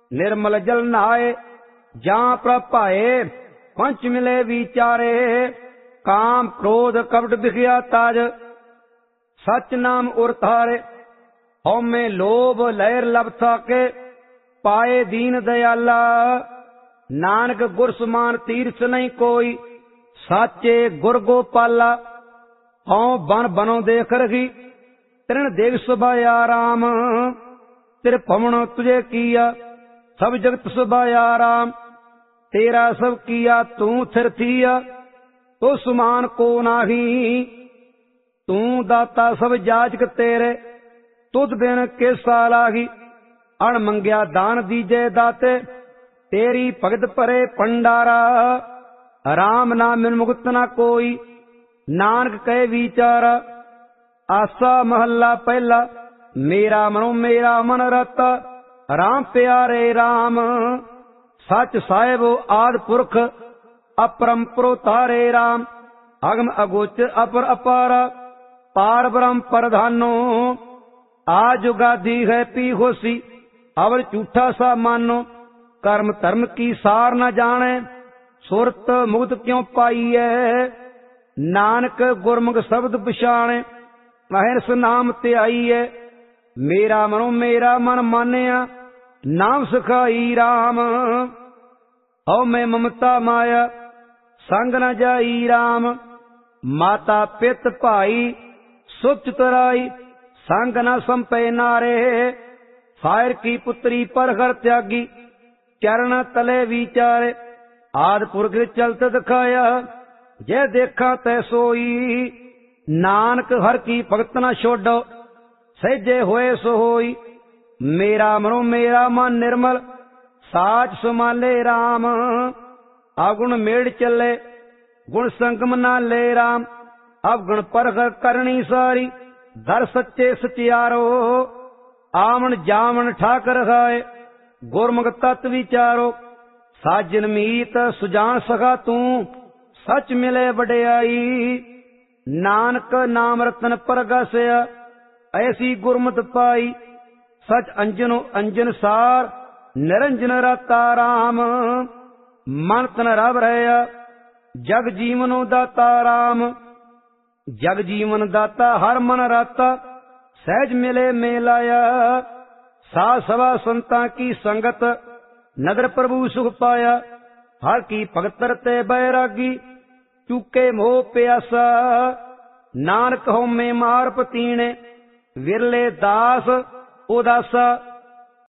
निर्मल जल नहाए जहाँ प्रभ पाए, पंच मिले विचारे, काम क्रोध कपट बिखिया ताज, सच नाम उर थारे, हौमे लोभ लहर लब थाके, पाए दीन दयाला, नानक गुर समान तीर्थ नहीं कोई, साचे गुर गोपाला, हौं बन बनो देख रही, तृण देख सुभाया राम, तेरे पवन तुझे किया, सब जगत सुभाया राम, तेरा सब किया तू थिर थिया, तो सुमान को नाही, तू दाता सब जाजक तेरे, तुद बिन के सालाही, अण मंग्या दान दीजे दाते, तेरी भगत परे भंडारा, राम नाम बिन मुक्त ना कोई, नानक कहे विचारा, आसा महला पहला, मेरा मनो मेरा मन रता, राम प्यारे राम, सच साहेब आद पुरख, अपरंपरो तारे राम, अगम अगोच अपर अपारा, पार ब्रह्म प्रधानो, आज उगादी है पी होसी, अवर झूठा सा मानो, कर्म धर्म की सार न जाने, सुरत मुक्त क्यों पाई है, नानक गुरमुख शब्द पछाणे, अहिरस नाम ते आई है, मेरा मनो मेरा मन मानिया, नाम सिखाई राम, हौ मैं ममता माया, संग न जाई राम, माता पित भाई सुच तराई, संग न संपे नारे, फायर की पुत्री पर घर त्यागी, चरण तले विचारे, आद पुरख चलत दिखाया, जय देखा तै सोई, नानक हर की भगत न छोड़ो, सहजे होए सो होई, मेरा मनो मेरा मन निर्मल, साच सुमाले राम, अगुण मेड़ चले, गुण संगम ना ले राम, अब गुण परख करनी सारी, धर सच्चे सचियारो, आमन जामन ठाकर खाए, गुरमुख तत्व विचारो, साजन मीत सुजान सखा तू, सच मिले वडियाई, नानक नाम रतन परगसया, ऐसी गुरमत पाई, सच अंजनो अंजन सार, निरंजन रता राम, मन तन रब रहया, जग जीवनो दाता राम, जग जीवन दाता हर मन राता, सहज मिले मेलाया, सा सवा संता की संगत, नगर प्रभु सुख पाया, हर की भगत ते बैरागी, चूके मोह प्यासा, नानक हो में मार पतीने, विरले दास उदासा,